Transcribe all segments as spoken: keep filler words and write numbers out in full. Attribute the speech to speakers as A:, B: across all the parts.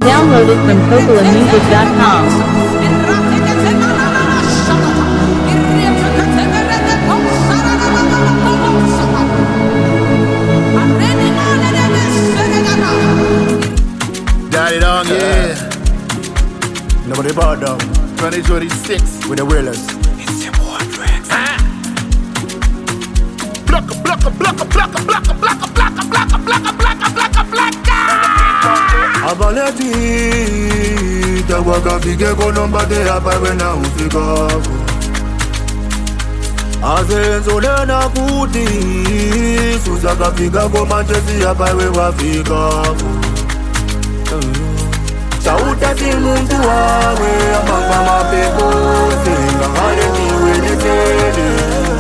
A: Downloaded from Popola Music dot com.
B: Got it on, yeah.
C: Nobody bought down.
B: twenty twenty-six
C: with the wheelers.
B: It's the war tracks. Block a block a block a block a block a block a block a block a block a block a block a block a
C: Abaleti, tawaka fike konomba te apawe na ufika. Azenzo lena kuti, susaka fika ko manchesi apawe wafika. Sauta si muntu wawe, amanga mapepo, senga hale niwe netele.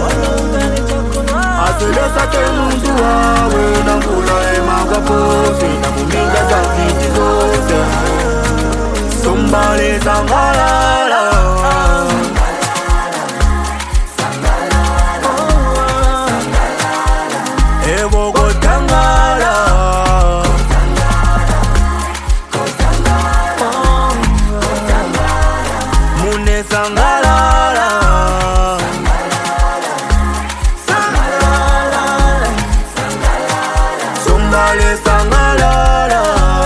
C: Aselesa ke muntu wawe, nangula ema kapose, na muminga za kiti zote. Sombale sangalala. Evo kotangala. Sangalala, sangalala, Sombale sangalala.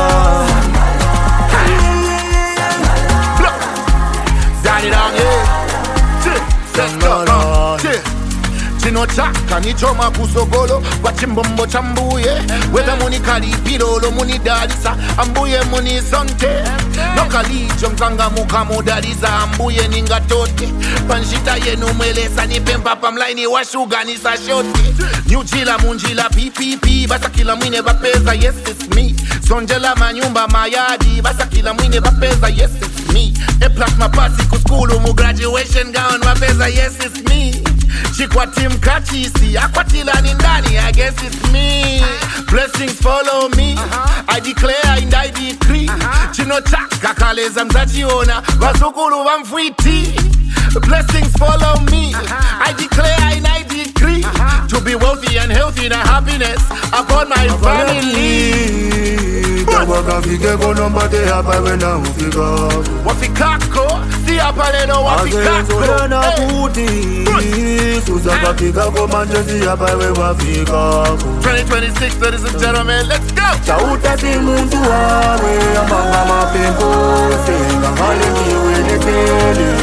B: Got it on, yeah. Let's go, yeah. Chino chaka ni choma kusogolo kwa chimbombo chambuye. Whether muni kali pilolo muni dalisa ambuye muni sonte. No kali chomzanga muka mudaliza ambuye ningatote. Panjita yenu mwelesa ni pempa pamlaini wa shuga ni sa shote. Nyujila munjila P P P basa kila mwine bapeza yes it's me. Sonjela manyumba mayadi basa kila mwine bapeza yes it's me. E plus mapasi kuskulu mu graduation gown bapeza yes it's me. Chikwa team kachisi, akwatila ni ndani, I guess it's me. Blessings follow me, I declare and I decree. Chino chaka kaleza mzachiona, wasukulu wamfwiti. Blessings follow me, I declare and I decree. To be wealthy and healthy and happiness upon my family.
C: Tawaka fike konomba te apawe na ufika.
B: Wafikako, si apaleno wafikako.
C: Azenzo lena kuti, susaka fika ko manchesi apawe wafika.
B: twenty twenty-six, ladies and gentlemen, let's go!
C: Sauta si muntu wawe, amanga mapepo, senga hale niwe netele.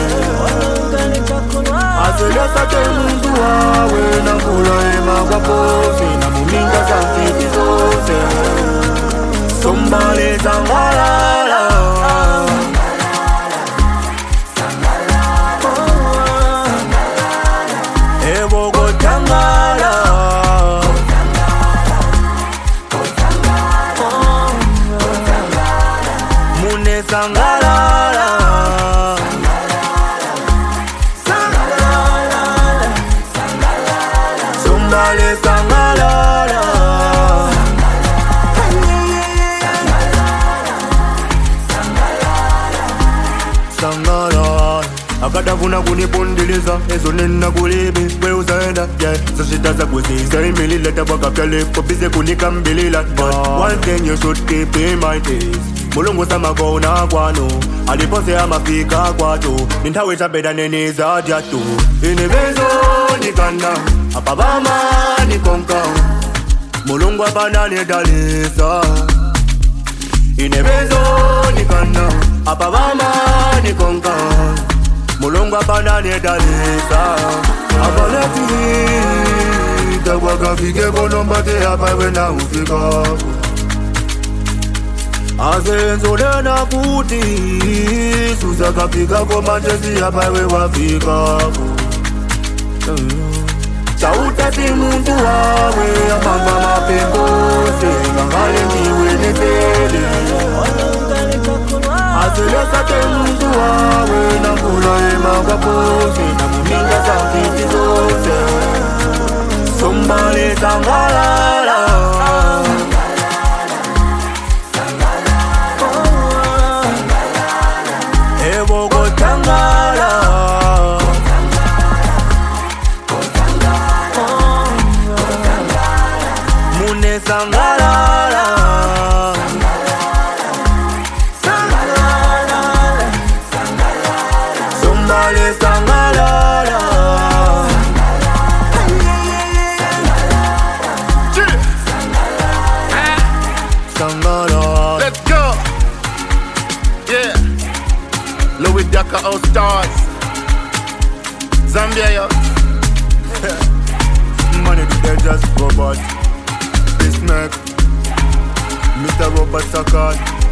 C: Aselesa ke muntu wawe, nangula ema kapose, na muminga za kiti zote. Sombale sangalala. Evo kotangala. Mune sangalala. Sombale sangalala. Sangalala. Akadavuna kunipundiliza ezo nena kulibi we uzaenda yeah zoshita za kuziza imilile tabaka kale kobize kunikambilila but one thing you should keep in mind is mulungu samakona kwano alipose amafika kwato nintawe tabeda neniza jatu inivezo nikanda apabama nikonka mulungu apana nedalisa inivezo nikanda apabama nikonka mulungu apana nedalisa Abaleti, tawaka fike konomba te apawe na ufika. Azenzo lena kuti, susaka fika ko manchesi apawe wafika. Sauta si muntu wawe, amanga mapepo, senga hale niwe netele. Aselesa ke muntu wawe, nangula ema kapose, na muminga za kiti zote. Sombale sangalala. Evo kotangala. Mune sangalala. Sangale, sangalala. Sangala.
B: Let's go. Yeah. Louis Daka All Stars. Zambia, yo.
C: Money they just robot. This neck. Mister Robot Sakad.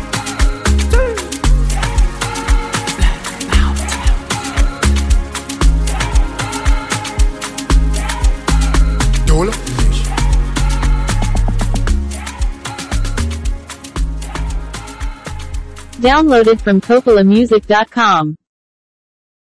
B: Dola.
A: Downloaded from Coppola Music dot com.